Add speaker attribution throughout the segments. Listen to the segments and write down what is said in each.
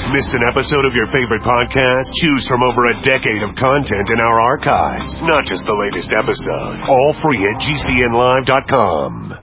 Speaker 1: Missed an episode of your favorite podcast? Choose from over a decade of content in our archives, not just the latest episode. All free at GCNlive.com.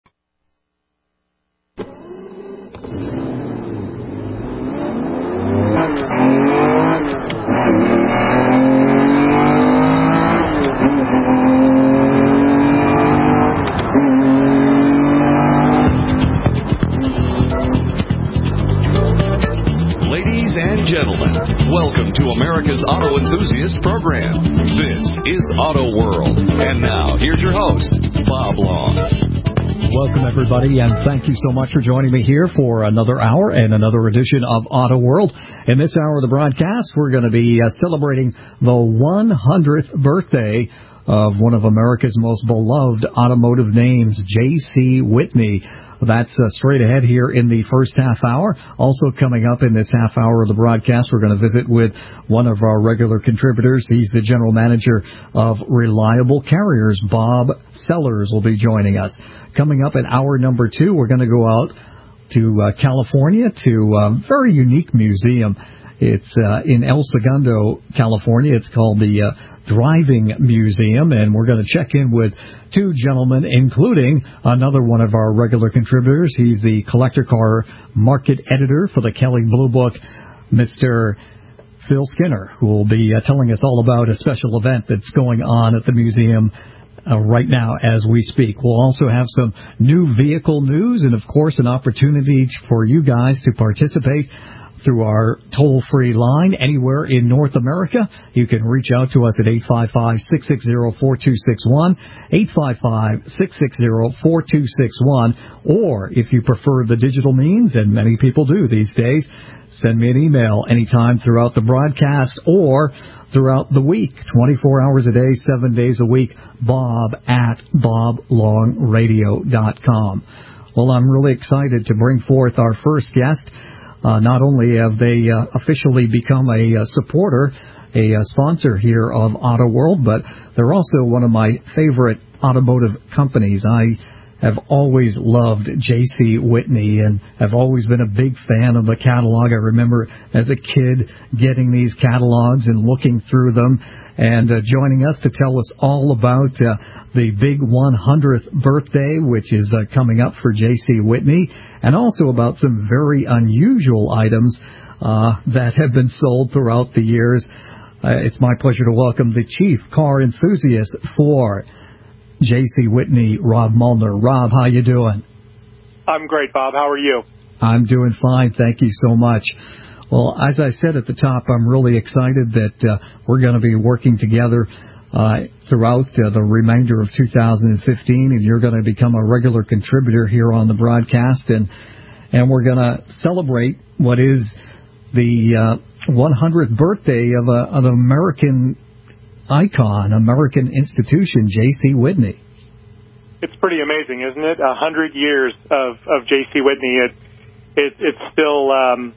Speaker 2: Ladies and gentlemen, welcome to America's Auto Enthusiast Program. This is Auto World. And now, here's your host, Bob Long.
Speaker 3: Welcome, everybody, and thank you so much for joining me here for another hour and another edition of Auto World. In this hour of the broadcast, we're going to be celebrating the 100th birthday of one of America's most beloved automotive names, J.C. Whitney. That's straight ahead here in the first half hour. Also coming up in this half hour of the broadcast, we're going to visit with one of our regular contributors. He's the general manager of Reliable Carriers. Bob Sellers will be joining us. Coming up in hour number 2, we're going to go out to California to a very unique museum. It's in El Segundo, California. It's called the Driving Museum, and we're going to check in with two gentlemen, including another one of our regular contributors. He's the collector car market editor for the Kelley Blue Book, Mr. Phil Skinner, who will be telling us all about a special event that's going on at the museum right now as we speak. We'll also have some new vehicle news and, of course, an opportunity for you guys to participate through our toll-free line anywhere in North America. You can reach out to us at 855-660-4261, 855-660-4261, or if you prefer the digital means, and many people do these days, send me an email anytime throughout the broadcast or throughout the week, 24 hours a day, 7 days a week, bob@boblongradio.com. Well, I'm really excited to bring forth our first guest. Not only have they officially become a supporter, a sponsor here of Auto World, but they're also one of my favorite automotive companies. I have always loved J.C. Whitney and have always been a big fan of the catalog. I remember as a kid getting these catalogs and looking through them, and joining us to tell us all about the big 100th birthday, which is coming up for J.C. Whitney, and also about some very unusual items that have been sold throughout the years. It's my pleasure to welcome the chief car enthusiast for J.C. Whitney, Rob Mullner. Rob, how you doing?
Speaker 4: I'm great, Bob. How are you?
Speaker 3: I'm doing fine. Thank you so much. Well, as I said at the top, I'm really excited that we're going to be working together throughout the remainder of 2015, and you're going to become a regular contributor here on the broadcast, and we're going to celebrate what is the 100th birthday of an American icon, American institution, J.C. Whitney.
Speaker 4: It's pretty amazing, isn't it? 100 years of J.C. Whitney. It still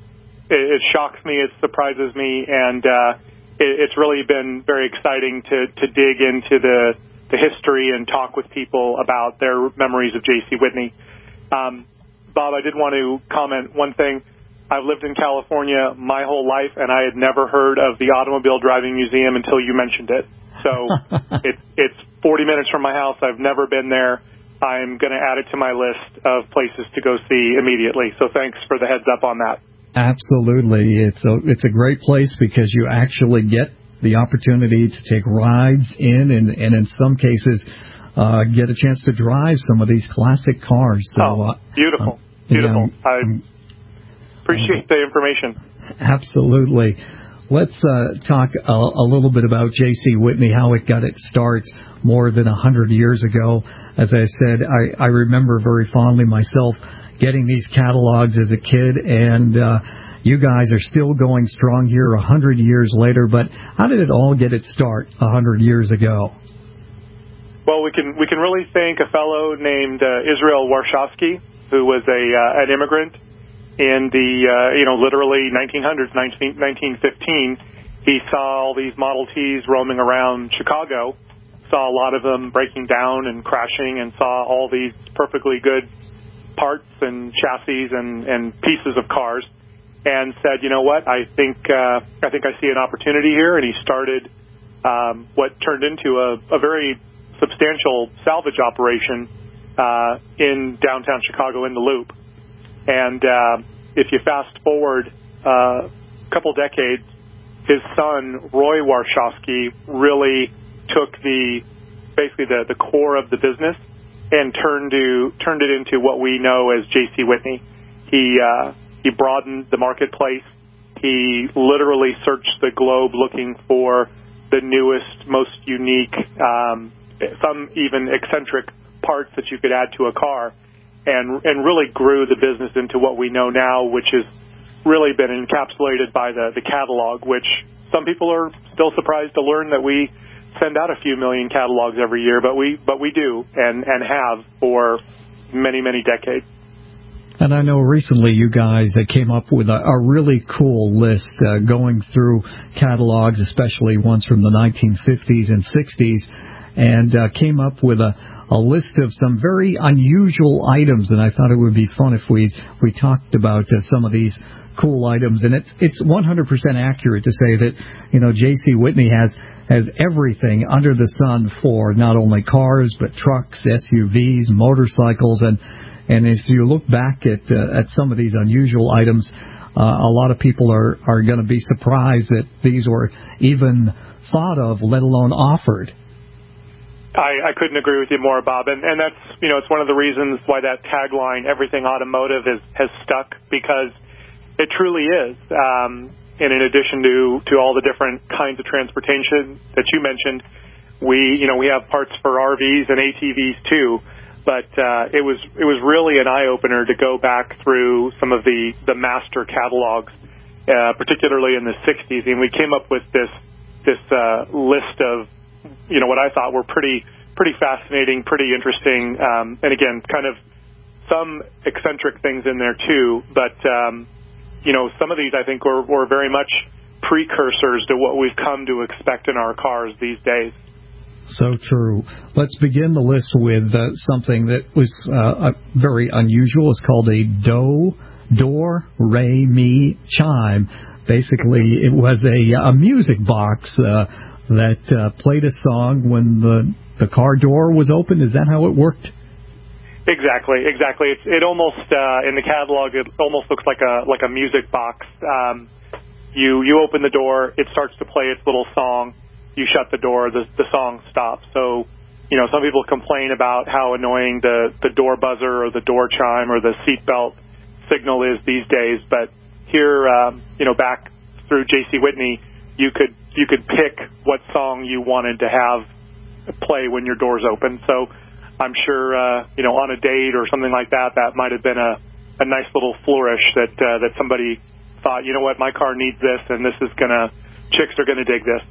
Speaker 4: it shocks me, it surprises me, and it's really been very exciting to dig into the history and talk with people about their memories of J.C. Whitney. Bob, I did want to comment one thing. I've lived in California my whole life, and I had never heard of the Automobile Driving Museum until you mentioned it. So it's 40 minutes from my house. I've never been there. I'm going to add it to my list of places to go see immediately. So thanks for the heads up on that.
Speaker 3: Absolutely. It's a great place because you actually get the opportunity to take rides in and in some cases get a chance to drive some of these classic cars. So,
Speaker 4: beautiful. Beautiful. Yeah, I appreciate the information.
Speaker 3: Absolutely. Let's talk a little bit about J.C. Whitney, how it got its start more than 100 years ago. As I said, I remember very fondly myself getting these catalogs as a kid, and you guys are still going strong here 100 years later. But how did it all get its start 100 years ago?
Speaker 4: Well, we can really thank a fellow named Israel Warshawski, who was an immigrant in the literally 1900s, 1915. He saw all these Model Ts roaming around Chicago, saw a lot of them breaking down and crashing, and saw all these perfectly good parts and chassis and pieces of cars. and said, you know what, I think I see an opportunity here, and he started what turned into a very substantial salvage operation in downtown Chicago in the Loop. And if you fast forward a couple decades, his son, Roy Warshawski, really took basically the core of the business and turned it into what we know as J.C. Whitney. He broadened the marketplace. He literally searched the globe looking for the newest, most unique, some even eccentric parts that you could add to a car, and really grew the business into what we know now, which has really been encapsulated by the catalog, which some people are still surprised to learn that we send out a few million catalogs every year, but we do and have for many, many decades.
Speaker 3: And I know recently you guys came up with a really cool list going through catalogs, especially ones from the 1950s and 60s, and came up with a list of some very unusual items. And I thought it would be fun if we talked about some of these cool items. And it's 100% accurate to say that, J.C. Whitney has everything under the sun for not only cars but trucks, SUVs, motorcycles, and if you look back at some of these unusual items, a lot of people are going to be surprised that these were even thought of, let alone offered.
Speaker 4: I couldn't agree with you more, Bob, and that's it's one of the reasons why that tagline "Everything Automotive" has stuck, because it truly is. And in addition to all the different kinds of transportation that you mentioned, we have parts for RVs and ATVs too. But it was really an eye-opener to go back through some of the master catalogs, particularly in the 60s, and we came up with this list of what I thought were pretty fascinating, pretty interesting, and again, kind of some eccentric things in there too. But some of these I think were very much precursors to what we've come to expect in our cars these days.
Speaker 3: So true. Let's begin the list with something that was very unusual. It's called a do-re-mi chime. Basically, it was a music box that played a song when the car door was open. Is that how it worked?
Speaker 4: Exactly. It almost in the catalog, it almost looks like a music box. You open the door, it starts to play its little song. You shut the door, the song stops. So, some people complain about how annoying the door buzzer or the door chime or the seatbelt signal is these days. But here, back through J.C. Whitney, you could pick what song you wanted to have play when your door's open. So I'm sure, on a date or something like that might have been a nice little flourish that somebody thought, you know what, my car needs this, and chicks are gonna dig this.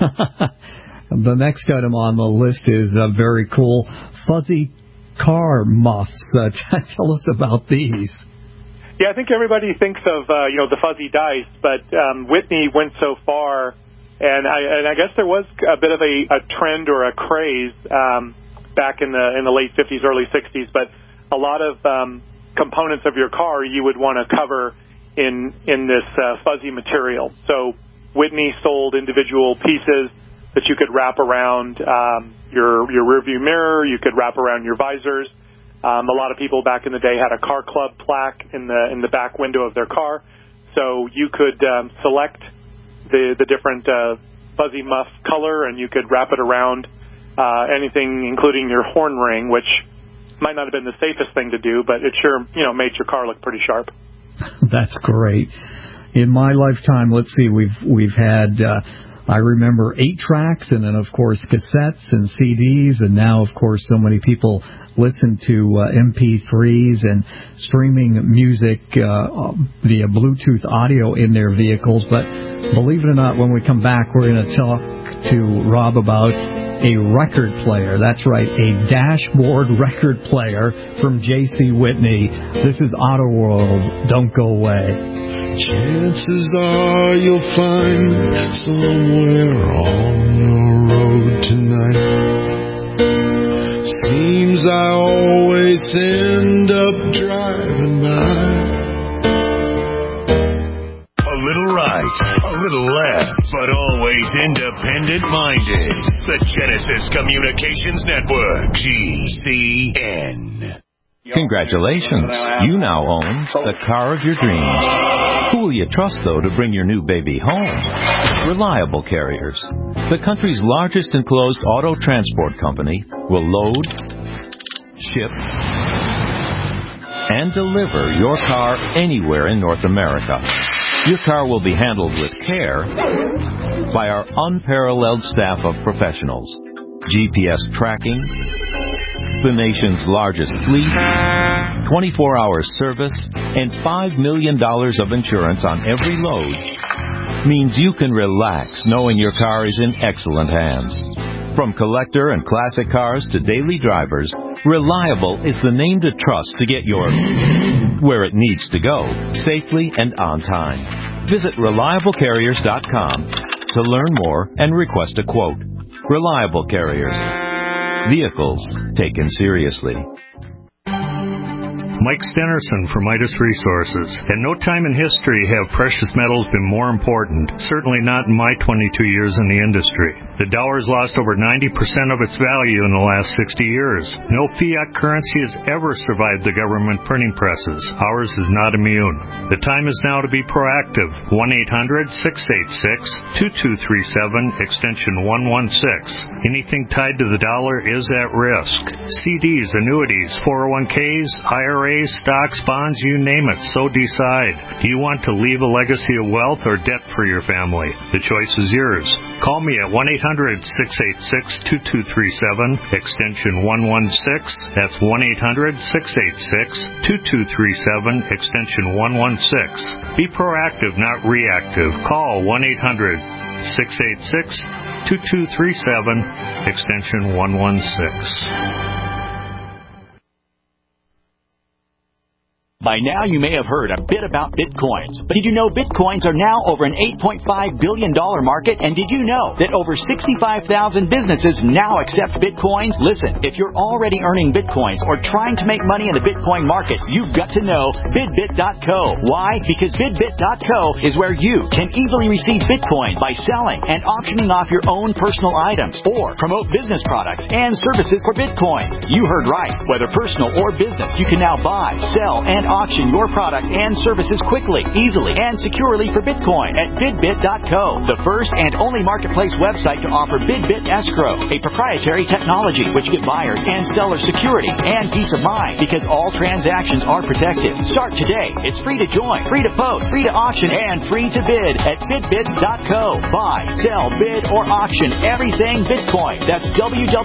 Speaker 3: The next item on the list is very cool. Fuzzy car muffs. Tell us about these.
Speaker 4: Yeah, I think everybody thinks of the fuzzy dice, but Whitney went so far, and I guess there was a bit of a trend or a craze back in the late 50s, early 60s. But a lot of components of your car you would want to cover in this fuzzy material. So Whitney sold individual pieces that you could wrap around your rearview mirror. You could wrap around your visors. A lot of people back in the day had a car club plaque in the back window of their car, so you could select the different fuzzy muff color, and you could wrap it around anything, including your horn ring, which might not have been the safest thing to do, but it sure made your car look pretty sharp.
Speaker 3: That's great. In my lifetime, let's see, we've had, I remember 8-tracks, and then, of course, cassettes and CDs, and now, of course, so many people listen to MP3s and streaming music via Bluetooth audio in their vehicles. But believe it or not, when we come back, we're going to talk to Rob about a record player. That's right, a dashboard record player from J.C. Whitney. This is Auto World. Don't go away.
Speaker 5: Chances are you'll find somewhere on the road tonight. Seems I always end up driving by.
Speaker 1: little right, a little left, but always independent-minded. The Genesis Communications Network, GCN.
Speaker 6: Congratulations. You now own the car of your dreams. Who will you trust, though, to bring your new baby home? Reliable Carriers. The country's largest enclosed auto transport company will load, ship, and deliver your car anywhere in North America. Your car will be handled with care by our unparalleled staff of professionals. GPS tracking, the nation's largest fleet, 24-hour service, and $5 million of insurance on every load means you can relax knowing your car is in excellent hands. From collector and classic cars to daily drivers, Reliable is the name to trust to get your where it needs to go, safely and on time. Visit ReliableCarriers.com to learn more and request a quote. Reliable Carriers. Vehicles taken seriously.
Speaker 7: Mike Stenerson from Midas Resources. At no time in history have precious metals been more important, certainly not in my 22 years in the industry. The dollar has lost over 90% of its value in the last 60 years. No fiat currency has ever survived the government printing presses. Ours is not immune. The time is now to be proactive. 1-800-686-2237, extension 116. Anything tied to the dollar is at risk. CDs, annuities, 401ks, IRAs, stocks, bonds, you name it, so decide. Do you want to leave a legacy of wealth or debt for your family? The choice is yours. Call me at 1-800-686-2237, extension 116. That's 1-800-686-2237, extension 116. Be proactive, not reactive. Call 1-800-686-2237, extension 116.
Speaker 8: By now, you may have heard a bit about Bitcoins. But did you know Bitcoins are now over an $8.5 billion market? And did you know that over 65,000 businesses now accept Bitcoins? Listen, if you're already earning Bitcoins or trying to make money in the Bitcoin market, you've got to know BidBit.co. Why? Because BidBit.co is where you can easily receive Bitcoins by selling and auctioning off your own personal items or promote business products and services for Bitcoin. You heard right. Whether personal or business, you can now buy, sell, and auction your product and services quickly, easily, and securely for Bitcoin at BidBit.co, the first and only marketplace website to offer BidBit Escrow, a proprietary technology which gives buyers and sellers security and peace of mind because all transactions are protected. Start today. It's free to join, free to post, free to auction, and free to bid at BidBit.co. Buy, sell, bid, or auction everything Bitcoin. That's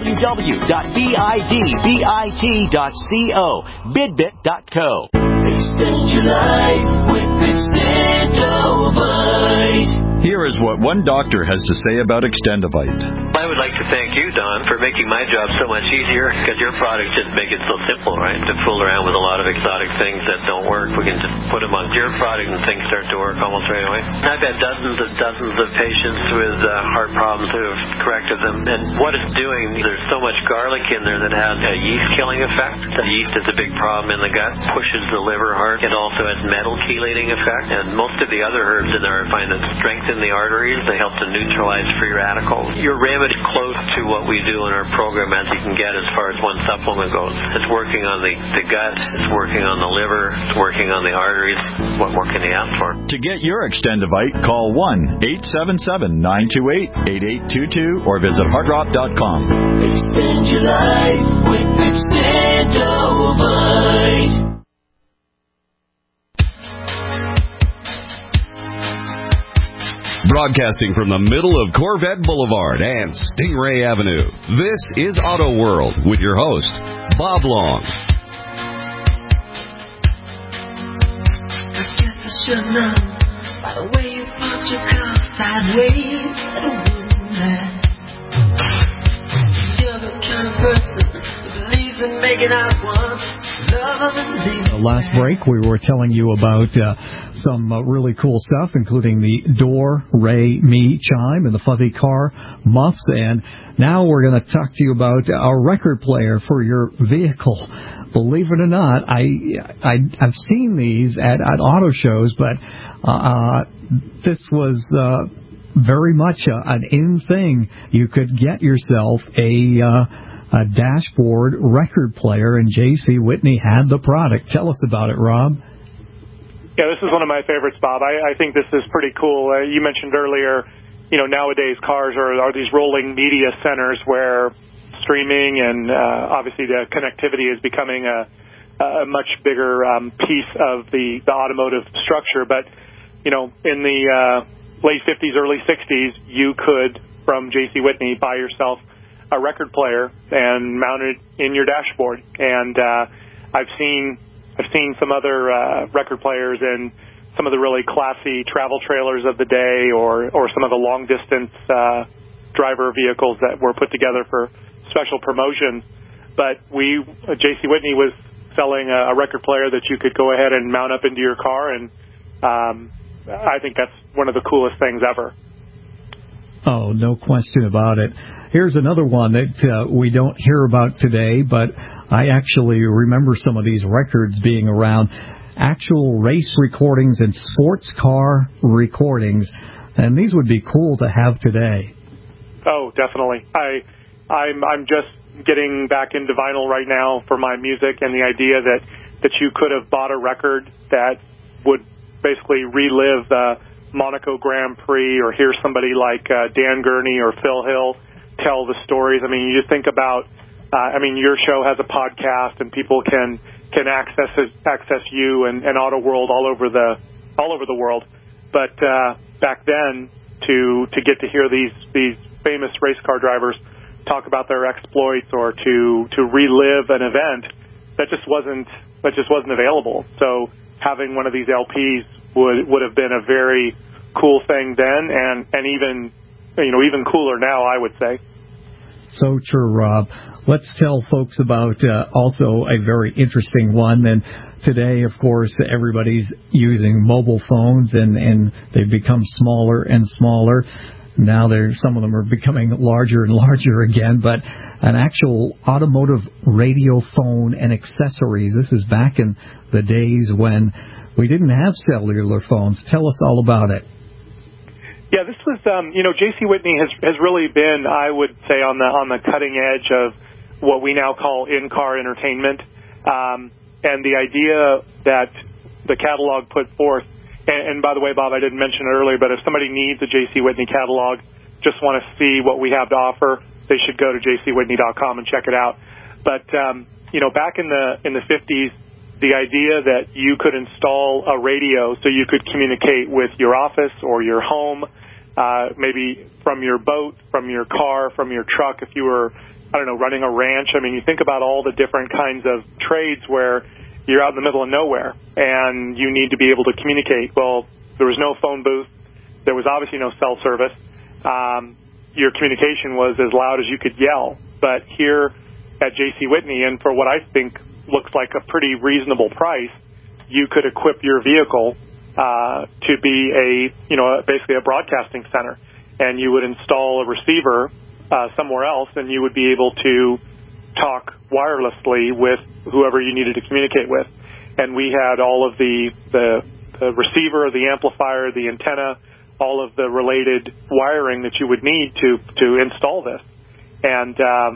Speaker 8: www.bidbit.co. BidBit.co.
Speaker 9: Extend your life with Extendovite.
Speaker 10: Here is what one doctor has to say about Extendovite.
Speaker 11: I would like to thank you, Don, for making my job so much easier, because your products just make it so simple, right? To fool around with a lot of exotic things that don't work, we can just put them on your product and things start to work almost right away. I've had dozens and dozens of patients with heart problems who have corrected them, and what it's doing, there's so much garlic in there that has a yeast-killing effect. The yeast is a big problem in the gut, pushes the liver hard. It also has metal chelating effect, and most of the other herbs in there I find that strengthen the arteries. They help to neutralize free radicals. Your remedy close to what we do in our program as you can get as far as one supplement goes. It's working on the gut, it's working on the liver, it's working on the arteries. What more can you ask for?
Speaker 10: To get your Extendovite, call 1-877-928-8822 or visit heartrock.com.
Speaker 9: Extend your life with Extendovite.
Speaker 2: Broadcasting from the middle of Corvette Boulevard and Stingray Avenue, this is Auto World with your host, Bob Long.
Speaker 9: I guess I should know by the way you parked your car sideways at a moonlight. You're the kind of person who believes in making out once, love and leave.
Speaker 3: Last break, we were telling you about some really cool stuff, including the Do-Re-Mi chime and the fuzzy car muffs. And now we're going to talk to you about our record player for your vehicle. Believe it or not, I've seen these at auto shows, but this was very much an in thing. You could get yourself a dashboard record player, and J.C. Whitney had the product. Tell us about it, Rob.
Speaker 4: Yeah, this is one of my favorites, Bob. I think this is pretty cool. You mentioned earlier, nowadays cars are these rolling media centers where streaming and obviously the connectivity is becoming a much bigger piece of the automotive structure. But, in the late 50s, early 60s, you could, from J.C. Whitney, buy yourself a record player and mount it in your dashboard. And I've seen some other record players in some of the really classy travel trailers of the day, or some of the long distance driver vehicles that were put together for special promotions. But J.C. Whitney was selling a record player that you could go ahead and mount up into your car, and I think that's one of the coolest things ever.
Speaker 3: Oh, no question about it. Here's another one that we don't hear about today, but I actually remember some of these records being around. Actual race recordings and sports car recordings, and these would be cool to have today.
Speaker 4: Oh, definitely. I'm just getting back into vinyl right now for my music, and the idea that you could have bought a record that would basically relive the Monaco Grand Prix, or hear somebody like Dan Gurney or Phil Hill tell the stories. I mean, you just think about, your show has a podcast, and people can access you and Auto World all over the world. But back then, to get to hear these famous race car drivers talk about their exploits, or to relive an event, that just wasn't available. So having one of these LPs would have been a very cool thing then, and even cooler now, I would say.
Speaker 3: So true, Rob. Let's tell folks about also a very interesting one. And today, of course, everybody's using mobile phones, and they've become smaller and smaller. Now some of them are becoming larger and larger again. But an actual automotive radio phone and accessories. This is back in the days when we didn't have cellular phones. Tell us all about it.
Speaker 4: Yeah, this was, J.C. Whitney has really been, I would say, on the cutting edge of what we now call in-car entertainment. And the idea that the catalog put forth, and by the way, Bob, I didn't mention it earlier, but if somebody needs a J.C. Whitney catalog, just want to see what we have to offer, they should go to jcwhitney.com and check it out. But, back in the 50s, the idea that you could install a radio so you could communicate with your office or your home, maybe from your boat, from your car, from your truck, if you were, running a ranch. I mean, you think about all the different kinds of trades where you're out in the middle of nowhere and you need to be able to communicate. Well, there was no phone booth. There was obviously no cell service. Your communication was as loud as you could yell. But here at J.C. Whitney, and for what I think looks like a pretty reasonable price, you could equip your vehicle to be basically a broadcasting center, and you would install a receiver somewhere else, and you would be able to talk wirelessly with whoever you needed to communicate with. And we had all of the receiver, the amplifier, the antenna, all of the related wiring that you would need to install this. And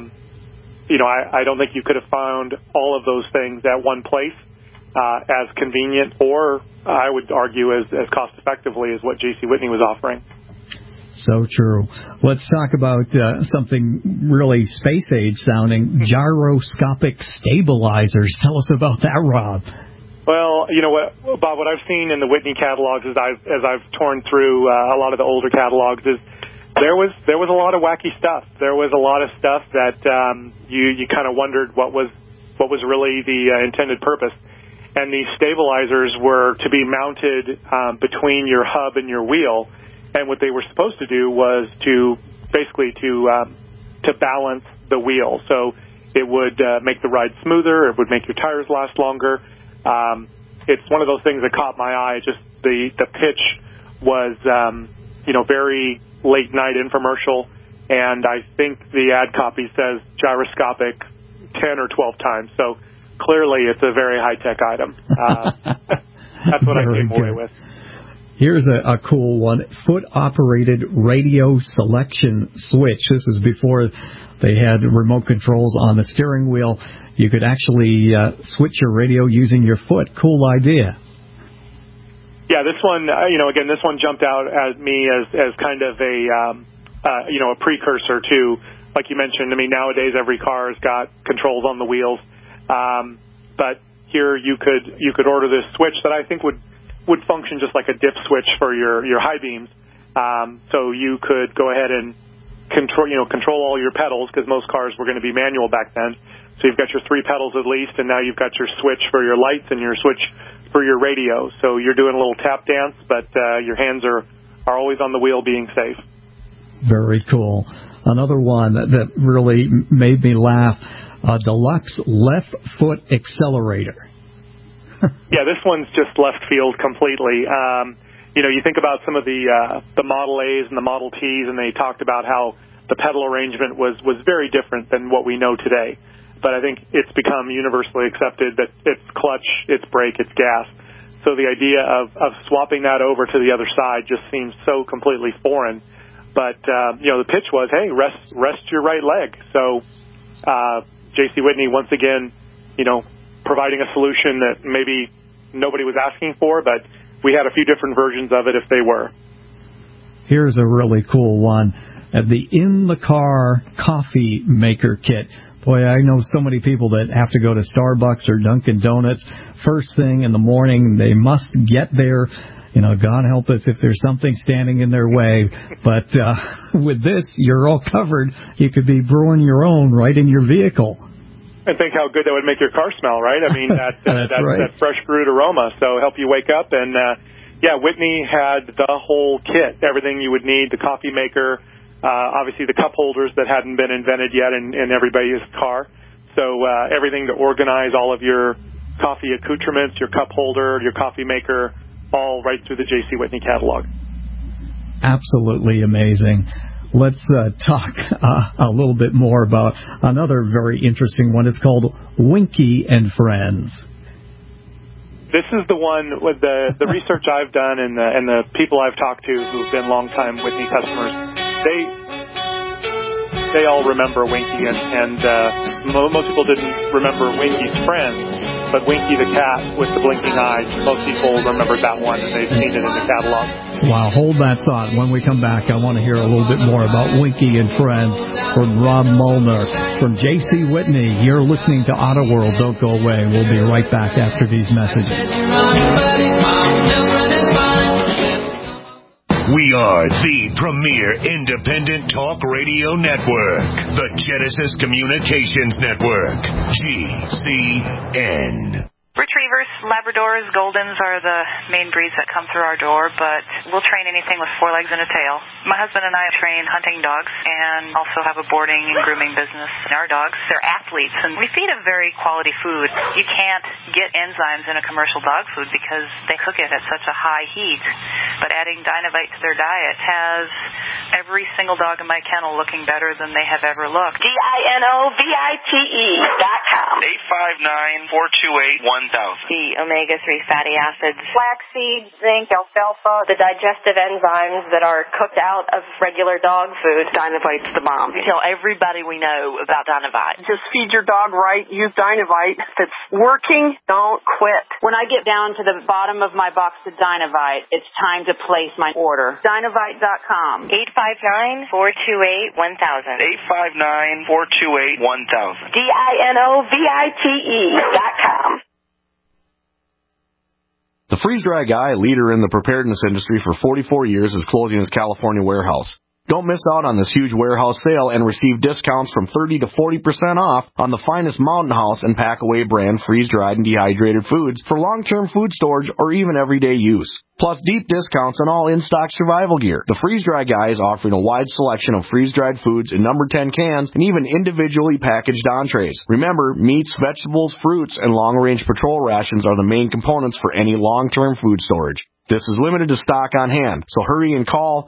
Speaker 4: I don't think you could have found all of those things at one place as convenient, or I would argue as cost effectively as what J.C. Whitney was offering.
Speaker 3: So true. Let's talk about something really space age sounding, gyroscopic stabilizers. Tell us about that, Rob.
Speaker 4: Well, you know what, Bob, what I've seen in the Whitney catalogs as I've torn through a lot of the older catalogs is there was a lot of wacky stuff. There was a lot of stuff that you kind of wondered what was really the intended purpose. And these stabilizers were to be mounted between your hub and your wheel. And what they were supposed to do was to balance the wheel. So it would make the ride smoother. It would make your tires last longer. It's one of those things that caught my eye. Just the pitch was, very late night infomercial. And I think the ad copy says gyroscopic 10 or 12 times. So clearly it's a very high-tech item. That's what I came away with.
Speaker 3: Here's a cool one, foot-operated radio selection switch. This is before they had remote controls on the steering wheel. You could actually switch your radio using your foot. Cool idea.
Speaker 4: Yeah, this one, again, this one jumped out at me as kind of a precursor to, like you mentioned. I mean, nowadays every car has got controls on the wheels, but here you could order this switch that I think would function just like a dip switch for your high beams. So you could go ahead and control all your pedals, because most cars were going to be manual back then. So you've got your 3 pedals at least, and now you've got your switch for your lights and your switch for your radio. So you're doing a little tap dance, but your hands are always on the wheel, being safe.
Speaker 3: Very cool. Another one that really made me laugh, a deluxe left foot accelerator.
Speaker 4: Yeah, this one's just left field completely. You think about some of the Model A's and the Model T's, and they talked about how the pedal arrangement was very different than what we know today. But I think it's become universally accepted that it's clutch, it's brake, it's gas. So the idea of swapping that over to the other side just seems so completely foreign. But, the pitch was, hey, rest your right leg. So J.C. Whitney, once again, providing a solution that maybe nobody was asking for, but we had a few different versions of it if they were.
Speaker 3: Here's a really cool one, the in-the-car coffee maker kit. Boy, I know so many people that have to go to Starbucks or Dunkin' Donuts first thing in the morning. They must get there. God help us if there's something standing in their way. But with this, you're all covered. You could be brewing your own right in your vehicle.
Speaker 4: And think how good that would make your car smell, right? I mean,
Speaker 3: That's right.
Speaker 4: That fresh brewed aroma. So help you wake up. And, Whitney had the whole kit, everything you would need, the coffee maker, obviously the cup holders that hadn't been invented yet in everybody's car. So everything to organize all of your coffee accoutrements, your cup holder, your coffee maker, all right through the J.C. Whitney catalog.
Speaker 3: Absolutely amazing. Let's talk a little bit more about another very interesting one. It's called Winky and Friends.
Speaker 4: This is the one with the research I've done and the people I've talked to who've been longtime Whitney customers. They all remember Winky, and most people didn't remember Winky's friends, but Winky the cat with the blinking eyes, most people remembered that one, and they've seen it in the catalog.
Speaker 3: Wow, hold that thought. When we come back, I want to hear a little bit more about Winky and Friends from Rob Molnar. From J.C. Whitney, you're listening to Auto World. Don't go away. We'll be right back after these messages.
Speaker 1: We are the premier independent talk radio network, the Genesis Communications Network, GCN.
Speaker 12: Retrievers, Labradors, Goldens are the main breeds that come through our door, but we'll train anything with 4 legs and a tail. My husband and I train hunting dogs and also have a boarding and grooming business. And our dogs, they're athletes, and we feed them very quality food. You can't get enzymes in a commercial dog food because they cook it at such a high heat, but adding Dynovite to their diet has every single dog in my kennel looking better than they have ever looked.
Speaker 13: DINOVITE.com.
Speaker 12: 859-428-1000.
Speaker 13: The omega-3 fatty acids, flaxseed, zinc, alfalfa, the digestive enzymes that are cooked out of regular dog food.
Speaker 14: Dynovite's the bomb.
Speaker 15: Tell everybody we know about Dynovite.
Speaker 14: Just feed your dog right. Use Dynovite. If it's working, don't quit.
Speaker 15: When I get down to the bottom of my box of Dynovite, it's time to place my order. Dynovite.com.
Speaker 13: 859-428-1000.
Speaker 11: 859-428-1000.
Speaker 13: DINOVITE.com.
Speaker 16: The Freeze Dry Guy, leader in the preparedness industry for 44 years, is closing his California warehouse. Don't miss out on this huge warehouse sale and receive discounts from 30 to 40% off on the finest Mountain House and Packaway brand freeze-dried and dehydrated foods for long-term food storage or even everyday use. Plus deep discounts on all in-stock survival gear. The Freeze Dry Guy is offering a wide selection of freeze-dried foods in number 10 cans and even individually packaged entrees. Remember, meats, vegetables, fruits, and long-range patrol rations are the main components for any long-term food storage. This is limited to stock on hand, so hurry and call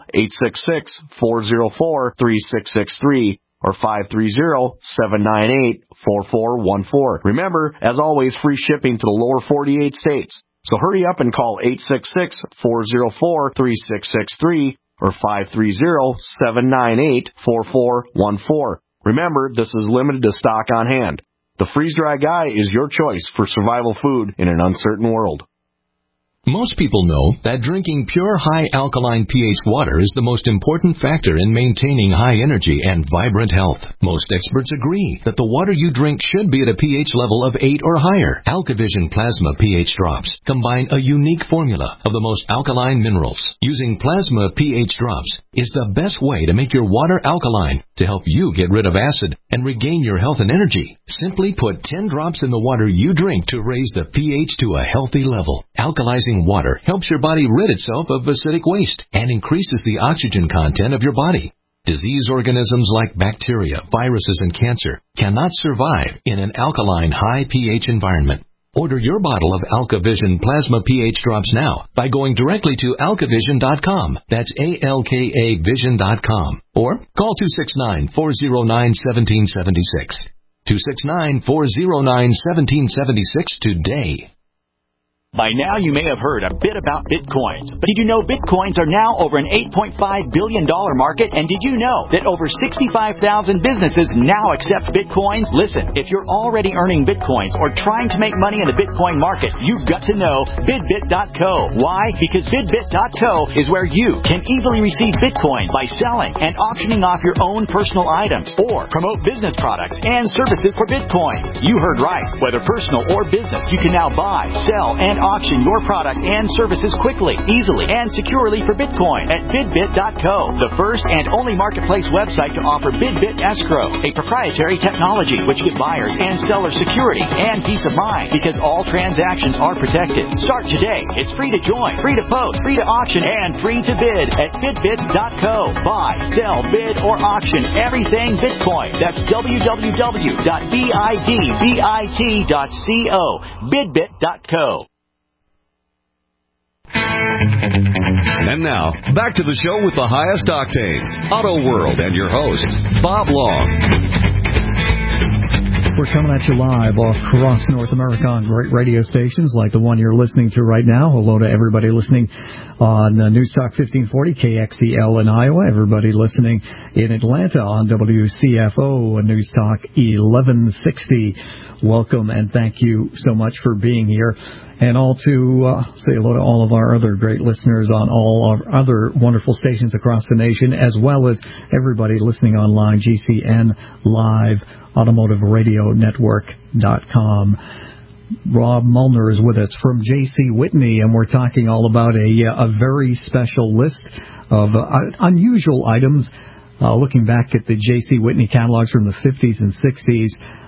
Speaker 16: 866-404-3663 or 530-798-4414. Remember, as always, free shipping to the lower 48 states. So hurry up and call 866-404-3663 or 530-798-4414. Remember, this is limited to stock on hand. The Freeze-Dry Guy is your choice for survival food in an uncertain world.
Speaker 17: Most people know that drinking pure high alkaline pH water is the most important factor in maintaining high energy and vibrant health. Most experts agree that the water you drink should be at a pH level of 8 or higher. AlkaVision Plasma pH drops combine a unique formula of the most alkaline minerals. Using plasma pH drops is the best way to make your water alkaline to help you get rid of acid and regain your health and energy. Simply put 10 drops in the water you drink to raise the pH to a healthy level. Alkalizing water helps your body rid itself of acidic waste and increases the oxygen content of your body. Disease organisms like bacteria, viruses, and cancer cannot survive in an alkaline high pH environment. Order your bottle of AlkaVision Plasma pH drops now by going directly to alkavision.com. That's ALKA Vision.com. Or call 269-409-1776. 269-409-1776 today.
Speaker 8: By now, you may have heard a bit about Bitcoins. But did you know Bitcoins are now over an $8.5 billion market? And did you know that over 65,000 businesses now accept Bitcoins? Listen, if you're already earning Bitcoins or trying to make money in the Bitcoin market, you've got to know BidBit.co. Why? Because BidBit.co is where you can easily receive Bitcoins by selling and auctioning off your own personal items or promote business products and services for Bitcoin. You heard right. Whether personal or business, you can now buy, sell, and auction your product and services quickly, easily, and securely for Bitcoin at BidBit.co, the first and only marketplace website to offer BidBit Escrow, a proprietary technology which gives buyers and sellers security and peace of mind because all transactions are protected. Start today. It's free to join, free to post, free to auction, and free to bid at BidBit.co. Buy, sell, bid, or auction everything Bitcoin. That's www.bidbit.co. BidBit.co.
Speaker 2: And now, back to the show with the highest octanes, Auto World, and your host, Bob Long.
Speaker 3: We're coming at you live across North America on great radio stations like the one you're listening to right now. Hello to everybody listening on News Talk 1540 KXEL in Iowa. Everybody listening in Atlanta on WCFO News Talk 1160. Welcome and thank you so much for being here. And all to say hello to all of our other great listeners on all our other wonderful stations across the nation, as well as everybody listening online, GCN Live, AutomotiveRadioNetwork.com. Rob Mullner is with us from J.C. Whitney, and we're talking all about a very special list of unusual items, looking back at the J.C. Whitney catalogs from the 50s and 60s.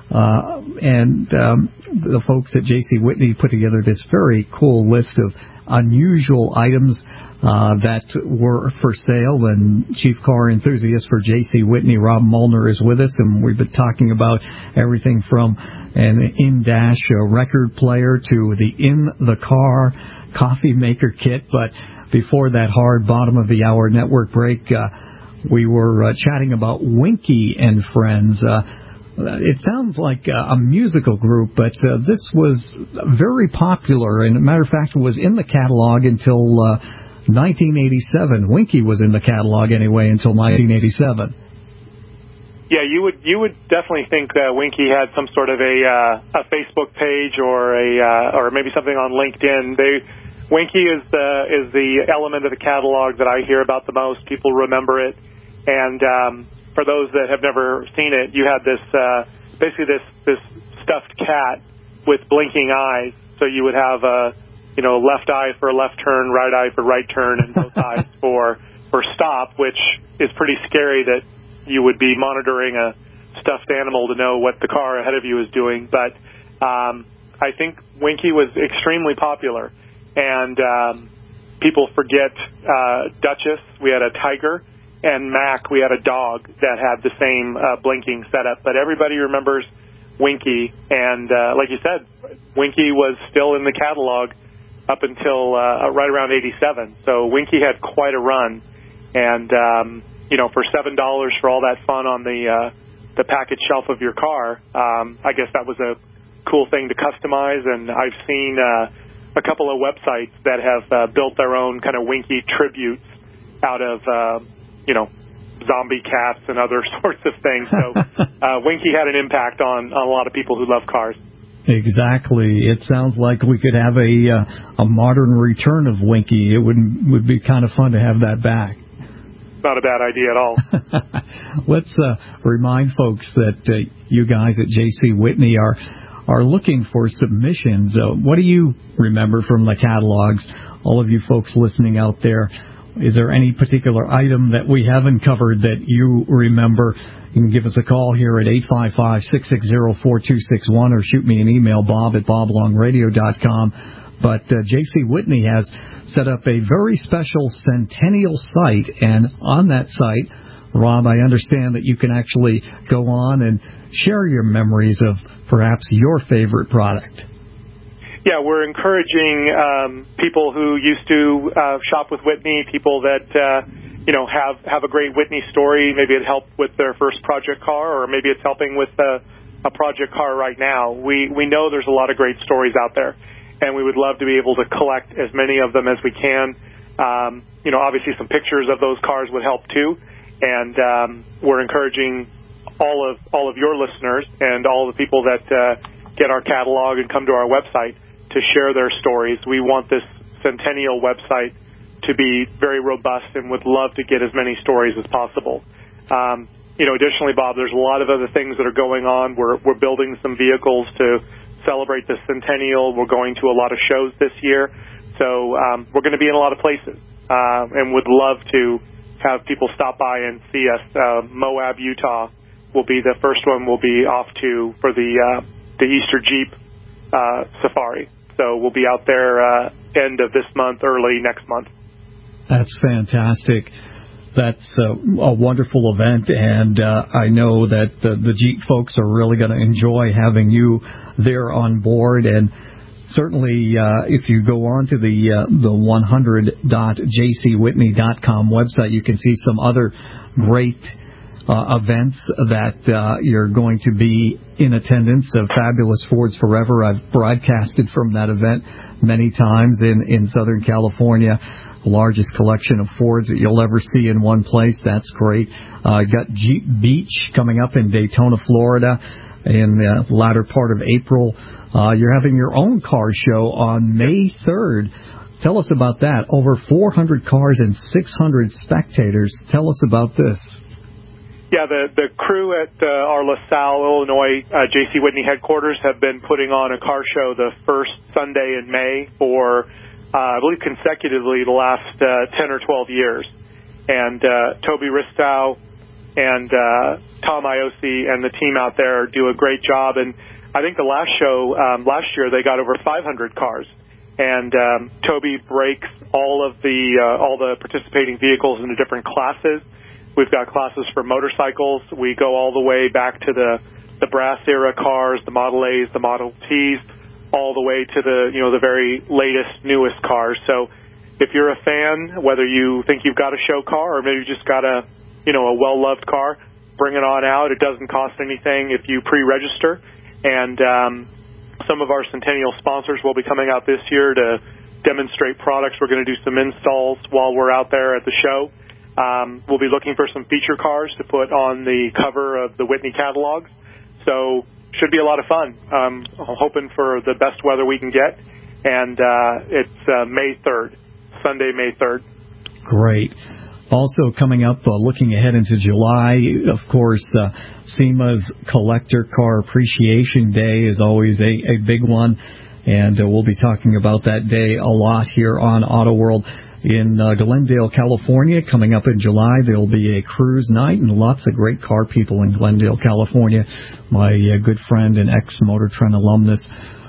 Speaker 3: The folks at J.C. Whitney put together this very cool list of unusual items that were for sale, and Chief Car Enthusiast for J.C. Whitney, Rob Mullner, is with us, and we've been talking about everything from an in-dash record player to the in-the-car coffee maker kit. But before that hard bottom-of-the-hour network break, we were chatting about Winky and Friends. It sounds like a musical group, but this was very popular, and as a matter of fact, it was in the catalog until 1987. Winky was in the catalog anyway until 1987.
Speaker 4: Yeah, you would definitely think that Winky had some sort of a Facebook page or maybe something on LinkedIn. Winky is the element of the catalog that I hear about the most. People remember it, and for those that have never seen it, you had this basically this stuffed cat with blinking eyes. So you would have left eye for left turn, right eye for right turn, and both eyes for stop, which is pretty scary that you would be monitoring a stuffed animal to know what the car ahead of you is doing. But I think Winky was extremely popular, and people forget Duchess. We had a tiger. And Mac, we had a dog that had the same blinking setup. But everybody remembers Winky. And like you said, Winky was still in the catalog up until right around 87. So Winky had quite a run. And, for $7 for all that fun on the package shelf of your car, I guess that was a cool thing to customize. And I've seen a couple of websites that have built their own kind of Winky tributes out of, zombie cats and other sorts of things. So Winky had an impact on a lot of people who love cars.
Speaker 3: Exactly. It sounds like we could have a modern return of Winky. It would be kind of fun to have that back.
Speaker 4: Not a bad idea at all.
Speaker 3: Let's remind folks that you guys at J.C. Whitney are looking for submissions. What do you remember from the catalogs? All of you folks listening out there, is there any particular item that we haven't covered that you remember? You can give us a call here at 855-660-4261 or shoot me an email, bob@boblongradio.com. But J.C. Whitney has set up a very special centennial site, and on that site, Rob, I understand that you can actually go on and share your memories of perhaps your favorite product.
Speaker 4: Yeah, we're encouraging people who used to shop with Whitney, people that have a great Whitney story. Maybe it helped with their first project car, or maybe it's helping with a project car right now. We know there's a lot of great stories out there, and we would love to be able to collect as many of them as we can. Obviously some pictures of those cars would help too, and we're encouraging all of your listeners and all the people that get our catalog and come to our website to share their stories. We want this centennial website to be very robust and would love to get as many stories as possible. Additionally, Bob, there's a lot of other things that are going on. We're building some vehicles to celebrate the centennial. We're going to a lot of shows this year. So we're going to be in a lot of places and would love to have people stop by and see us. Moab, Utah will be the first one we'll be off to for the Easter Jeep Safari. So we'll be out there end of this month, early next month.
Speaker 3: That's fantastic. That's a wonderful event, and I know that the Jeep folks are really going to enjoy having you there on board. And certainly, if you go on to the 100.jcwhitney.com website, you can see some other great events that you're going to be in attendance of. Fabulous Fords Forever. I've broadcasted from that event many times in Southern California. The largest collection of Fords that you'll ever see in one place. That's great. Got Jeep Beach coming up in Daytona, Florida in the latter part of April. You're having your own car show on May 3rd. Tell us about that. Over 400 cars and 600 spectators. Tell us about this.
Speaker 4: Yeah, the crew at our LaSalle, Illinois, J.C. Whitney headquarters have been putting on a car show the first Sunday in May for, I believe, consecutively the last 10 or 12 years. And Toby Ristow and Tom Iosi and the team out there do a great job. And I think the last show, last year, they got over 500 cars. And Toby breaks all the participating vehicles into different classes. We've got classes for motorcycles. We go all the way back to the brass era cars, the Model A's, the Model T's, all the way to the very latest, newest cars. So if you're a fan, whether you think you've got a show car or maybe you just got a well-loved car, bring it on out. It doesn't cost anything if you pre-register. And some of our Centennial sponsors will be coming out this year to demonstrate products. We're going to do some installs while we're out there at the show. We'll be looking for some feature cars to put on the cover of the Whitney catalogs. So should be a lot of fun. I'm hoping for the best weather we can get. And it's May 3rd, Sunday, May 3rd. Great. Also coming up, looking ahead into July, of course, SEMA's Collector Car Appreciation Day is always a big one. And we'll be talking about that day a lot here on Auto World. In Glendale, California, coming up in July, there will be a cruise night and lots of great car people in Glendale, California. My good friend and ex-Motor Trend alumnus,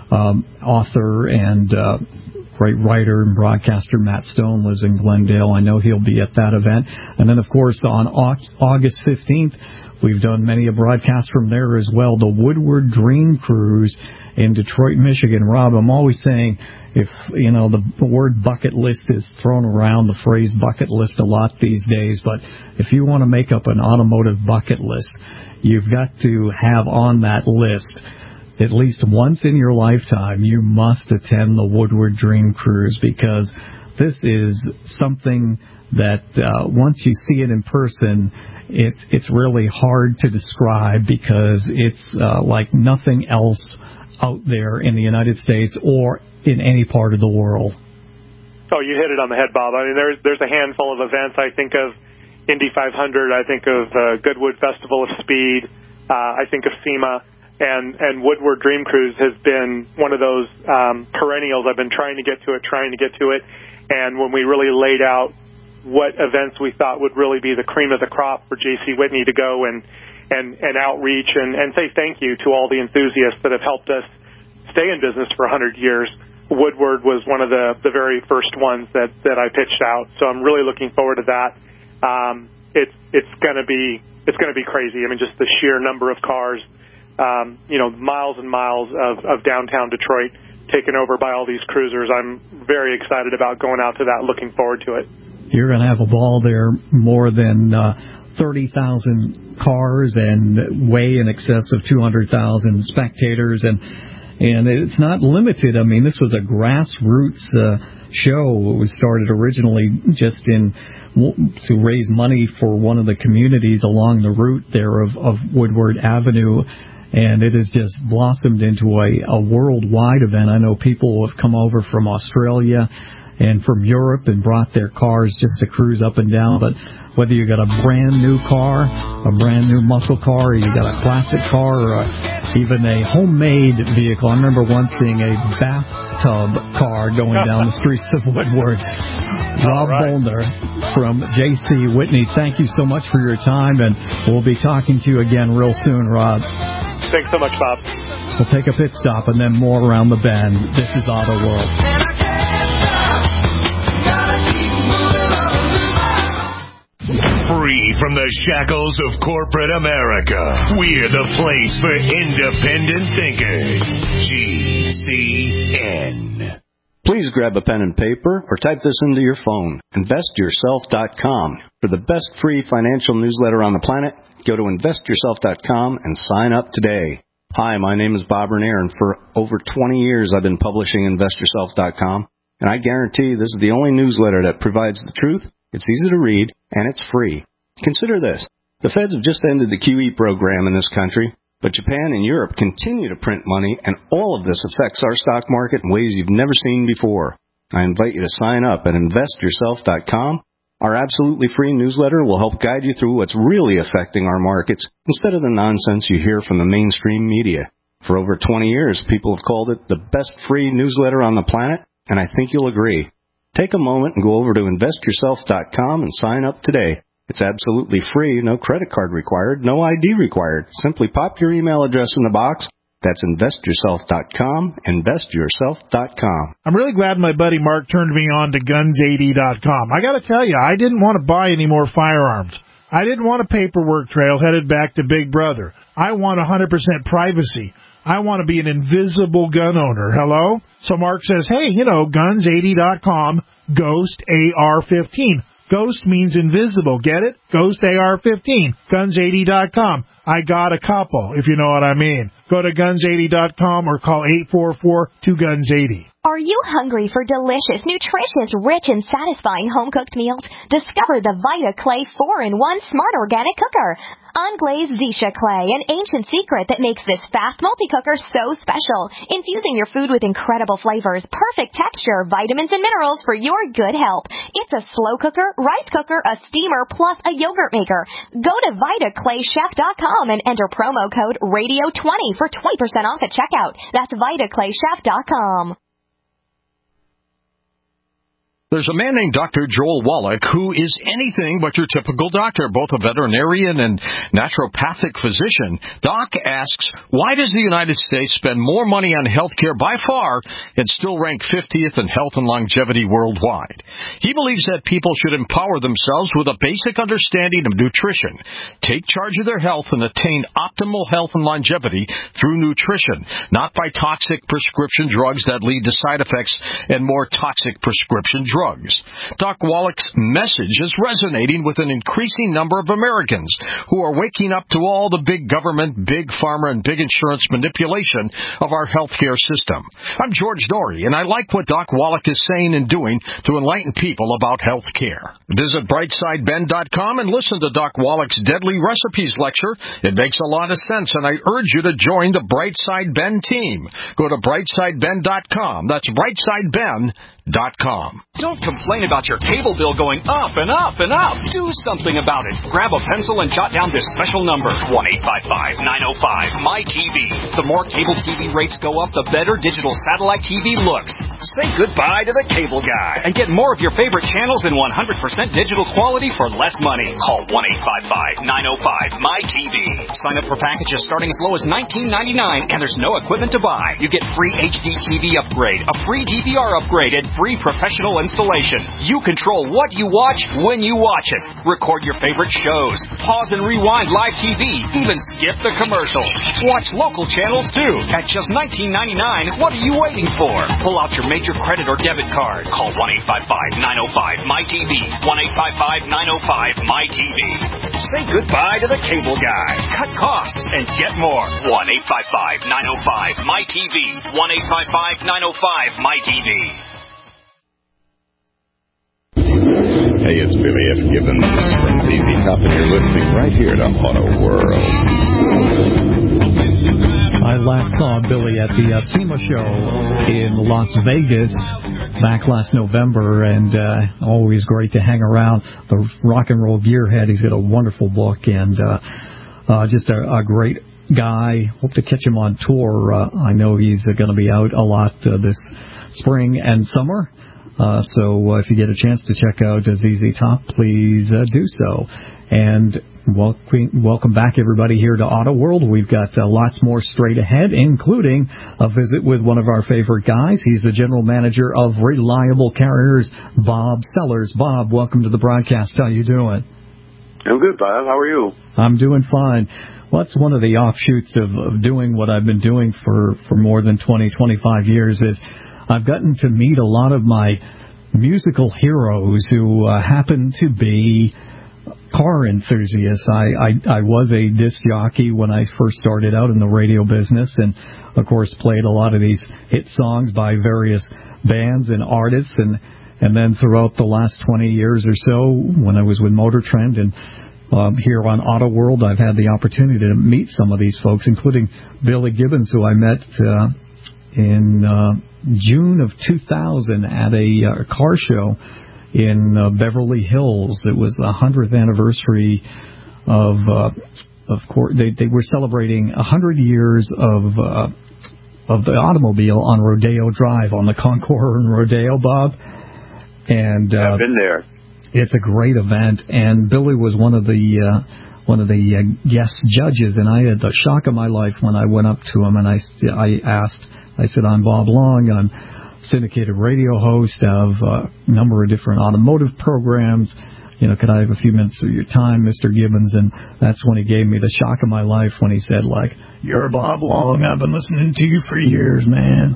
Speaker 4: author and great writer and broadcaster Matt Stone lives in Glendale. I know he'll be at that event. And then, of course, on August 15th, we've done many a broadcast from there as well, the Woodward Dream Cruise in Detroit, Michigan. Rob, I'm always saying, if, the word bucket list is thrown around, the phrase bucket list a lot these days, but if you want to make up an automotive bucket list, you've got to have on that list
Speaker 3: at least once in your lifetime, you must attend the Woodward Dream Cruise, because this is something that once you see it in person, it's really hard to describe, because it's like nothing else out there in the United States or in any part of the world.
Speaker 4: Oh, you hit it on the head, Bob. I mean, there's a handful of events. I think of Indy 500. I think of Goodwood Festival of Speed. I think of SEMA. And Woodward Dream Cruise has been one of those perennials. I've been trying to get to it. And when we really laid out what events we thought would really be the cream of the crop for J.C. Whitney to go and outreach and say thank you to all the enthusiasts that have helped us stay in business for 100 years, Woodward was one of the very first ones that I pitched out. So I'm really looking forward to that. It's going to be crazy. I mean, just the sheer number of cars, miles and miles of downtown Detroit taken over by all these cruisers. I'm very excited about going out to that, looking forward to it.
Speaker 3: You're going to have a ball there, more than 30,000 cars and way in excess of 200,000 spectators. And it's not limited. I mean, this was a grassroots show. It was started originally just to raise money for one of the communities along the route there of Woodward Avenue. And it has just blossomed into a worldwide event. I know people have come over from Australia and from Europe and brought their cars just to cruise up and down. But whether you got a brand new car, a brand new muscle car, or you got a classic car, or even a homemade vehicle. I remember once seeing a bathtub car going down the streets of Woodward. Rob Bolner from J.C. Whitney, thank you so much for your time, and we'll be talking to you again real soon, Rob.
Speaker 4: Thanks so much, Bob.
Speaker 3: We'll take a pit stop and then more around the bend. This is Auto World.
Speaker 1: Free from the shackles of corporate America, we're the place for independent thinkers. GCN.
Speaker 18: Please grab a pen and paper or type this into your phone. InvestYourself.com. For the best free financial newsletter on the planet, go to InvestYourself.com and sign up today. Hi, my name is Bob Renier, and for over 20 years I've been publishing InvestYourself.com, and I guarantee this is the only newsletter that provides the truth. It's easy to read, and it's free. Consider this. The Feds have just ended the QE program in this country, but Japan and Europe continue to print money, and all of this affects our stock market in ways you've never seen before. I invite you to sign up at InvestYourself.com. Our absolutely free newsletter will help guide you through what's really affecting our markets instead of the nonsense you hear from the mainstream media. For over 20 years, people have called it the best free newsletter on the planet, and I think you'll agree. Take a moment and go over to InvestYourself.com and sign up today. It's absolutely free, no credit card required, no ID required. Simply pop your email address in the box. That's InvestYourself.com, InvestYourself.com.
Speaker 19: I'm really glad my buddy Mark turned me on to Guns80.com. I got to tell you, I didn't want to buy any more firearms. I didn't want a paperwork trail headed back to Big Brother. I want 100% privacy. I want to be an invisible gun owner. Hello? So Mark says, hey, Guns80.com, Ghost AR-15. Ghost means invisible. Get it? Ghost AR-15. Guns80.com. I got a couple, if you know what I mean. Go to Guns80.com or call 844-2GUNS80.
Speaker 20: Are you hungry for delicious, nutritious, rich, and satisfying home-cooked meals? Discover the Vita Clay 4-in-1 Smart Organic Cooker. Unglazed Zisha Clay, an ancient secret that makes this fast multi-cooker so special. Infusing your food with incredible flavors, perfect texture, vitamins, and minerals for your good health. It's a slow cooker, rice cooker, a steamer, plus a yogurt maker. Go to VitaClayChef.com and enter promo code RADIO20 for 20% off at checkout. That's VitaClayChef.com.
Speaker 10: There's a man named Dr. Joel Wallach who is anything but your typical doctor, both a veterinarian and naturopathic physician. Doc asks, why does the United States spend more money on health care by far and still rank 50th in health and longevity worldwide? He believes that people should empower themselves with a basic understanding of nutrition, take charge of their health, and attain optimal health and longevity through nutrition, not by toxic prescription drugs that lead to side effects and more toxic prescription drugs. drugs. Doc Wallach's message is resonating with an increasing number of Americans who are waking up to all the big government, big pharma, and big insurance manipulation of our healthcare system. I'm George Norrie, and I like what Doc Wallach is saying and doing to enlighten people about healthcare. Visit BrightSideBen.com and listen to Doc Wallach's Deadly Recipes lecture. It makes a lot of sense, and I urge you to join the Brightside Ben team. Go to BrightSideBen.com. That's BrightSideBen.com.
Speaker 21: Don't complain about your cable bill going up and up and up. Do something about it. Grab a pencil and jot down this special number, 1-855-905-MY-TV. The more cable TV rates go up, the better digital satellite TV looks. Say goodbye to the cable guy and get more of your favorite channels in 100% digital quality for less money. Call 1-855-905-MY-TV. Sign up for packages starting as low as $19.99, and there's no equipment to buy. You get free HD TV upgrade, a free DVR upgrade, and free professional installation. You control what you watch when you watch it. Record your favorite shows, pause and rewind live TV, even skip the commercials. Watch local channels too at just $19.99. What are you waiting for? Pull out your major credit or debit card. Call 1-855-905-MY-TV. 1-855-905-MY-TV. Say goodbye to the cable guy. Cut costs and get more. 1-855-905-MY-TV. 1-855-905-MY-TV.
Speaker 22: Hey, it's Billy F. Gibbons from ZZ Top, and you're listening right here to Auto World.
Speaker 3: I last saw Billy at the SEMA show in Las Vegas back last November, and always great to hang around. The rock and roll gearhead. He's got a wonderful book, and just a great guy. Hope to catch him on tour. I know he's going to be out a lot this spring and summer. So if you get a chance to check out ZZ Top, please do so. And welcome back, everybody, here to Auto World. We've got lots more straight ahead, including a visit with one of our favorite guys. He's the general manager of Reliable Carriers, Bob Sellers. Bob, welcome to the broadcast. How you doing?
Speaker 23: I'm good, Bob. How are you?
Speaker 3: I'm doing fine. Well, that's one of the offshoots of doing what I've been doing for more than 20, 25 years is I've gotten to meet a lot of my musical heroes who happen to be car enthusiasts. I was a disc jockey when I first started out in the radio business, and of course played a lot of these hit songs by various bands and artists, and then throughout the last 20 years or so, when I was with Motor Trend and here on Auto World, I've had the opportunity to meet some of these folks, including Billy Gibbons, who I met in June of 2000 at a car show in Beverly Hills. It was the 100th anniversary of course, they were celebrating 100 years of the automobile on Rodeo Drive on the Concours and Rodeo, Bob. And
Speaker 23: I've been there.
Speaker 3: It's a great event, and Billy was one of the guest judges, and I had the shock of my life when I went up to him and I said, I'm Bob Long, I'm syndicated radio host of a number of different automotive programs. You know, could I have a few minutes of your time, Mr. Gibbons? And that's when he gave me the shock of my life when he said, like, you're Bob Long, I've been listening to you for years, man.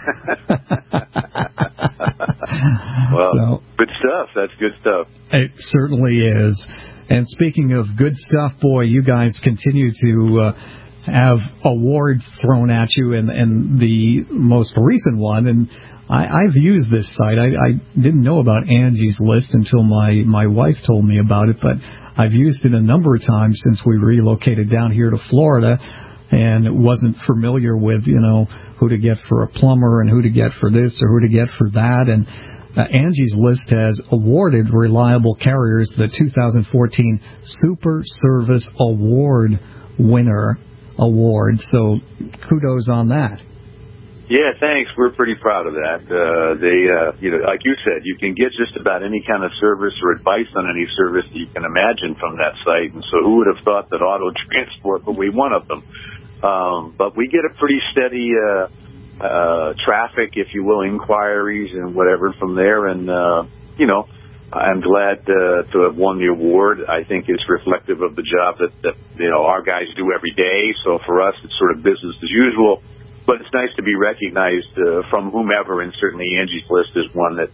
Speaker 23: Well, good stuff. That's good stuff.
Speaker 3: It certainly is. And speaking of good stuff, boy, you guys continue to have awards thrown at you, and the most recent one, and I've used this site. I didn't know about Angie's List until my wife told me about it, but I've used it a number of times since we relocated down here to Florida, and wasn't familiar with, you know, who to get for a plumber and who to get for this or who to get for that. And Angie's List has awarded Reliable Carriers the 2014 Super Service Award winner award. So kudos on that.
Speaker 23: Yeah, thanks. We're pretty proud of that. You know, like you said, you can get just about any kind of service or advice on any service that you can imagine from that site. And so who would have thought that auto transport would be one of them? But we get a pretty steady traffic, if you will, inquiries and whatever from there. And, you know, I'm glad to have won the award. I think it's reflective of the job that you know, our guys do every day. So for us, it's sort of business as usual. But it's nice to be recognized from whomever, and certainly Angie's List is one that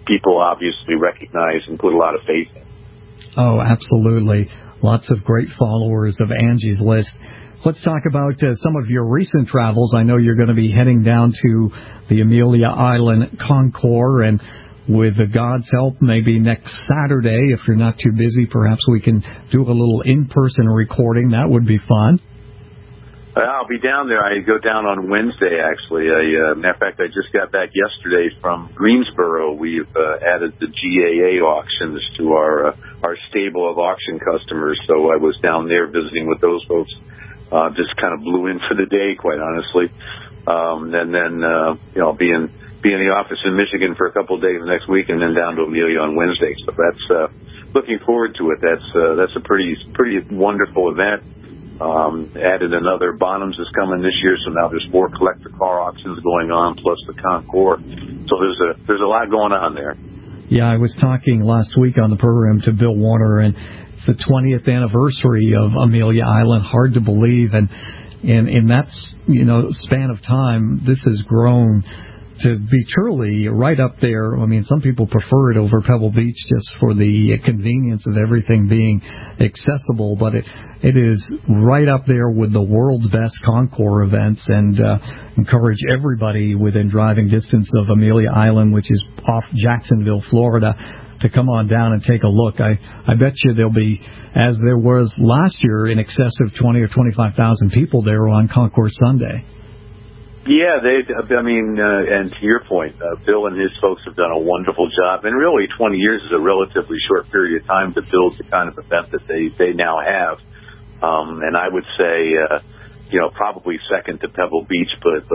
Speaker 23: people obviously recognize and put a lot of faith in.
Speaker 3: Oh, absolutely. Lots of great followers of Angie's List. Let's talk about some of your recent travels. I know you're going to be heading down to the Amelia Island Concours, and with God's help, maybe next Saturday, if you're not too busy, perhaps we can do a little in-person recording. That would be fun.
Speaker 23: I'll be down there. I go down on Wednesday, actually. Matter of fact, I just got back yesterday from Greensboro. We've added the GAA auctions to our stable of auction customers. So I was down there visiting with those folks. Just kind of blew in for the day, quite honestly. And then I'll be in the office in Michigan for a couple of days next week, and then down to Amelia on Wednesday. So that's looking forward to it. That's a pretty wonderful event. Added another Bonhams is coming this year, so now there's 4 collector car auctions going on, plus the Concours. So there's a lot going on there.
Speaker 3: Yeah, I was talking last week on the program to Bill Warner, and it's the 20th anniversary of Amelia Island. Hard to believe, and in that span of time, this has grown to be truly right up there. I mean, some people prefer it over Pebble Beach just for the convenience of everything being accessible, but it is right up there with the world's best Concours events, and encourage everybody within driving distance of Amelia Island, which is off Jacksonville, Florida, to come on down and take a look. I bet you there'll be, as there was last year, in excess of 20 or 25,000 people there on Concours Sunday.
Speaker 23: Yeah, and to your point, Bill and his folks have done a wonderful job. And really, 20 years is a relatively short period of time to build the kind of event that they now have. And I would say, probably second to Pebble Beach, but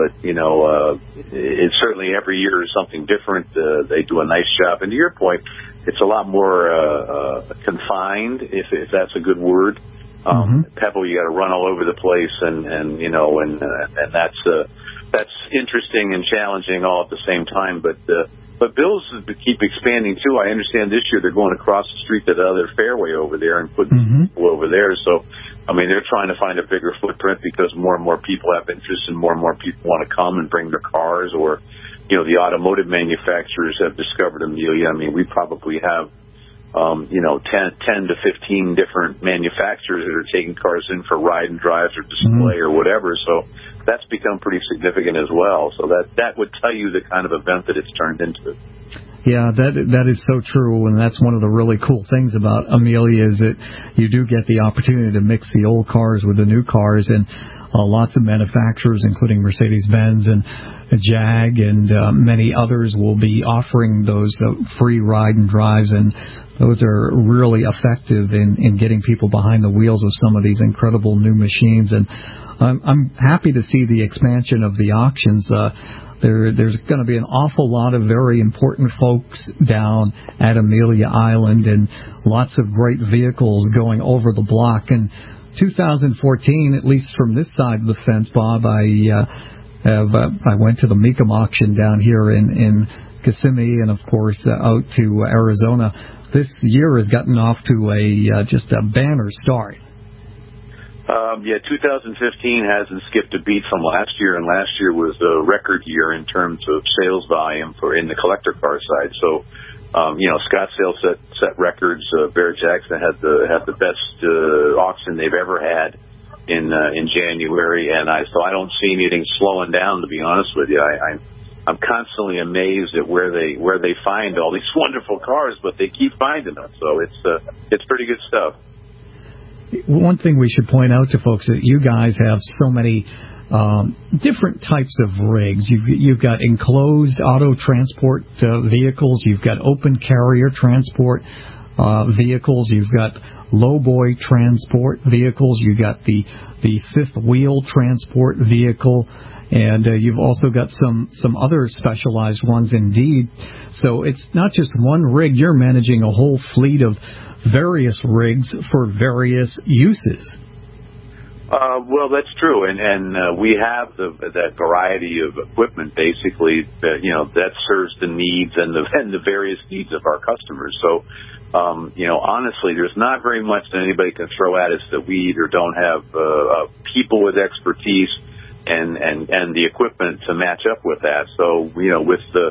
Speaker 23: it's certainly every year is something different. They do a nice job. And to your point, it's a lot more confined, if that's a good word. Pebble, you got to run all over the place, and that's interesting and challenging all at the same time. But Bill's keep expanding too. I understand this year they're going across the street to the other fairway over there and putting people over there. So, I mean, they're trying to find a bigger footprint because more and more people have interest and more people want to come and bring their cars, or, the automotive manufacturers have discovered Amelia. I mean, we probably have 10 to 15 different manufacturers that are taking cars in for ride and drives or display or whatever. So that's become pretty significant as well. So that would tell you the kind of event that it's turned into.
Speaker 3: Yeah, that is so true, and that's one of the really cool things about Amelia is that you do get the opportunity to mix the old cars with the new cars, and lots of manufacturers, including Mercedes-Benz and Jag and many others, will be offering those free ride and drives, and those are really effective in getting people behind the wheels of some of these incredible new machines. And I'm happy to see the expansion of the auctions. There's going to be an awful lot of very important folks down at Amelia Island, and lots of great vehicles going over the block. And 2014, at least from this side of the fence, Bob, I went to the Mecum auction down here in Kissimmee, and of course out to Arizona. This year has gotten off to just a banner start.
Speaker 23: 2015 hasn't skipped a beat from last year, and last year was a record year in terms of sales volume in the collector car side. So, Scottsdale set records. Barrett-Jackson had the best auction they've ever had in January, and so I don't see anything slowing down, to be honest with you. I'm constantly amazed at where they find all these wonderful cars, but they keep finding them. So it's pretty good stuff.
Speaker 3: One thing we should point out to folks that you guys have so many different types of rigs. You've got enclosed auto transport vehicles. You've got open carrier transport vehicles. You've got lowboy transport vehicles. You've got the fifth wheel transport vehicle. And you've also got some other specialized ones indeed. So it's not just one rig. You're managing a whole fleet of various rigs for various uses.
Speaker 23: Well, that's true, and we have that variety of equipment, basically, that serves the needs and the various needs of our customers. So, honestly, there's not very much that anybody can throw at us that we either don't have people with expertise and the equipment to match up with that. So, with the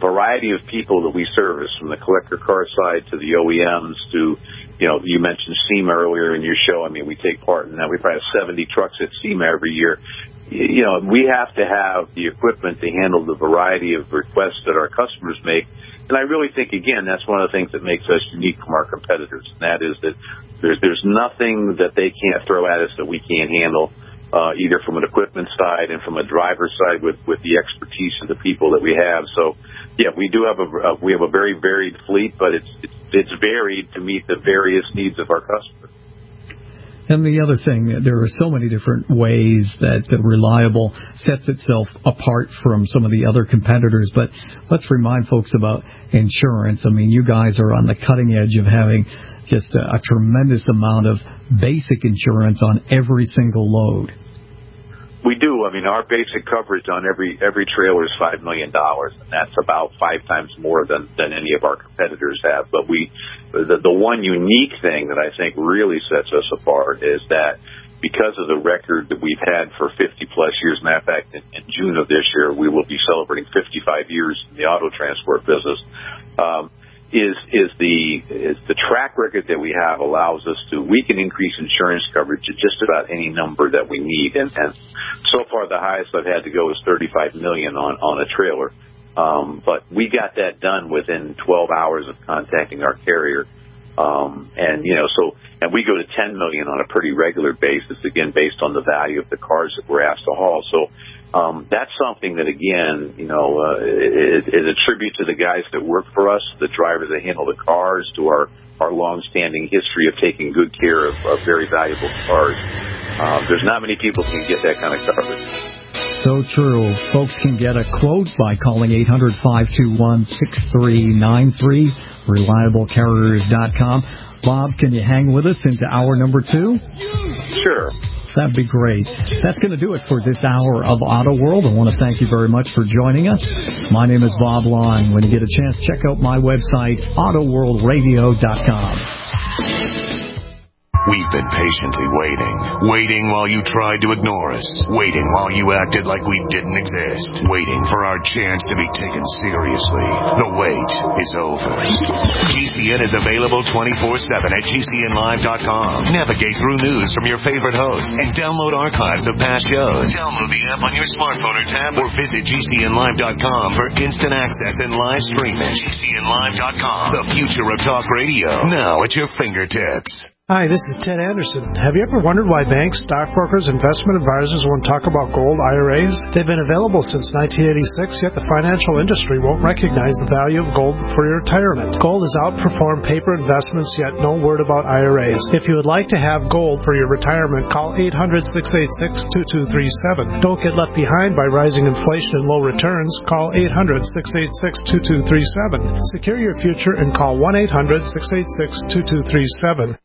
Speaker 23: variety of people that we service, from the collector car side to the OEMs to, you mentioned SEMA earlier in your show. I mean, we take part in that. We probably have 70 trucks at SEMA every year. We have to have the equipment to handle the variety of requests that our customers make. And I really think, again, that's one of the things that makes us unique from our competitors. And that is that there's nothing that they can't throw at us that we can't handle, either from an equipment side and from a driver side with the expertise of the people that we have. So, yeah, we do have a very varied fleet, but it's varied to meet the various needs of our customers.
Speaker 3: And the other thing, there are so many different ways that Reliable sets itself apart from some of the other competitors. But let's remind folks about insurance. I mean, you guys are on the cutting edge of having just a tremendous amount of basic insurance on every single load.
Speaker 23: We do. I mean, our basic coverage on every trailer is $5 million, and that's about 5 times more than any of our competitors have. But the one unique thing that I think really sets us apart is that because of the record that we've had for 50-plus years, matter of fact, in June of this year, we will be celebrating 55 years in the auto transport business, is the track record that we have allows us we can increase insurance coverage to just about any number that we need. And so far, the highest I've had to go is $35 million on a trailer. But we got that done within 12 hours of contacting our carrier. And we go to $10 million on a pretty regular basis, again, based on the value of the cars that we're asked to haul. So that's something that, again, is a tribute to the guys that work for us, the drivers that handle the cars, to our long-standing history of taking good care of very valuable cars. There's not many people who can get that kind of coverage.
Speaker 3: So true. Folks can get a quote by calling 800-521-6393, ReliableCarriers.com. Bob, can you hang with us into hour number 2?
Speaker 23: Sure.
Speaker 3: That'd be great. That's going to do it for this hour of Auto World. I want to thank you very much for joining us. My name is Bob Long. When you get a chance, check out my website, AutoWorldRadio.com.
Speaker 1: We've been patiently waiting while you tried to ignore us, waiting while you acted like we didn't exist, waiting for our chance to be taken seriously. The wait is over. GCN is available 24/7 at GCNlive.com. Navigate through news from your favorite hosts and download archives of past shows. Download the app on your smartphone or tablet, or visit GCNlive.com for instant access and live streaming. GCNlive.com, the future of talk radio, now at your fingertips.
Speaker 5: Hi, this is Ted Anderson. Have you ever wondered why banks, stockbrokers, investment advisors won't talk about gold IRAs? They've been available since 1986, yet the financial industry won't recognize the value of gold for your retirement. Gold has outperformed paper investments, yet no word about IRAs. If you would like to have gold for your retirement, call 800-686-2237. Don't get left behind by rising inflation and low returns. Call 800-686-2237. Secure your future and call 1-800-686-2237.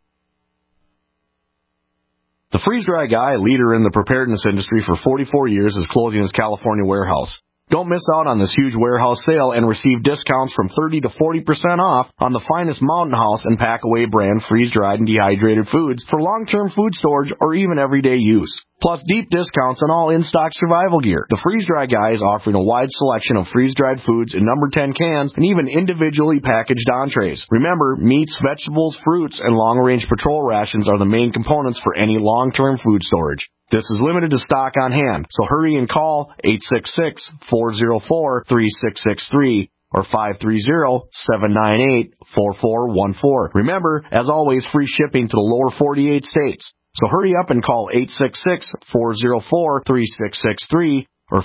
Speaker 16: The Freeze Dry Guy, leader in the preparedness industry for 44 years, is closing his California warehouse. Don't miss out on this huge warehouse sale and receive discounts from 30 to 40% off on the finest Mountain House and Packaway brand freeze-dried and dehydrated foods for long-term food storage or even everyday use. Plus deep discounts on all in-stock survival gear. The Freeze Dry Guy is offering a wide selection of freeze-dried foods in number 10 cans and even individually packaged entrees. Remember, meats, vegetables, fruits, and long-range patrol rations are the main components for any long-term food storage. This is limited to stock on hand, so hurry and call 866-404-3663 or 530-798-4414. Remember, as always, free shipping to the lower 48 states. So hurry up and call 866-404-3663 or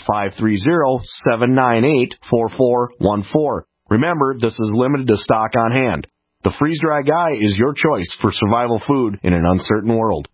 Speaker 16: 530-798-4414. Remember, this is limited to stock on hand. The Freeze Dry Guy is your choice for survival food in an uncertain world.